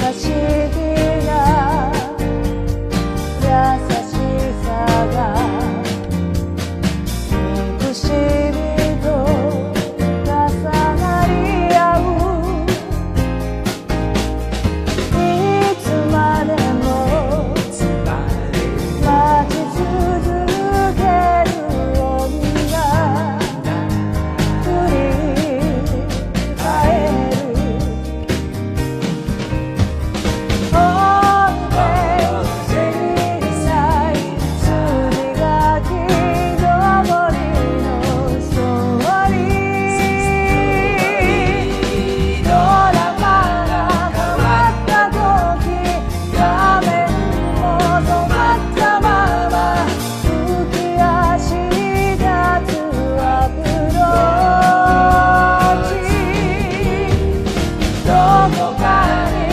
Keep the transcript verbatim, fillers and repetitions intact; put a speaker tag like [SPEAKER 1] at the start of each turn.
[SPEAKER 1] 思議な優しさが憎しみと重なり合う。いつまでも待ち続ける女振り返る。本当に小さい筋書きの森のストーリー。ドラマが変わった時画面も止まったまま浮き足立つアプローチ。どこかに